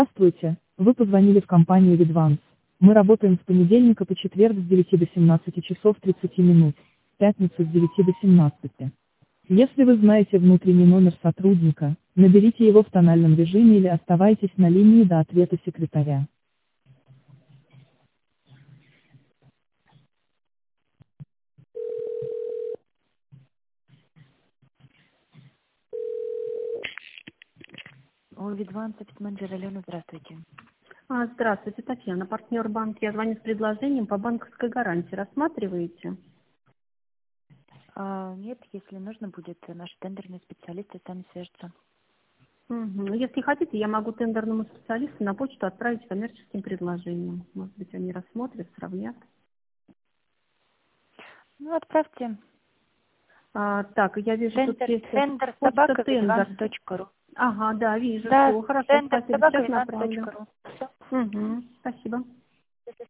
Здравствуйте, вы позвонили в компанию Vidvance. Мы работаем с понедельника по четверг с 9 до 17 часов 30 минут, в пятницу с 9 до 17. Если вы знаете внутренний номер сотрудника, наберите его в тональном режиме или оставайтесь на линии до ответа секретаря. О, Видван, менеджер Алена, здравствуйте. Здравствуйте, Татьяна, партнер банка. Я звоню с предложением по банковской гарантии. Рассматриваете? Нет, если нужно будет, наши тендерные специалисты сами свяжутся. Угу. Если хотите, я могу тендерному специалисту на почту отправить коммерческим предложением. Может быть, они рассмотрят, сравнят. Ну, отправьте. Так, я вижу, тут есть Тендер почта собака тендер. Видванс.ру. Ага, да, вижу. Да, Все, хорошо, тендер спасибо. собака Сейчас направлю. Видванс.ру. Все. Угу. Спасибо.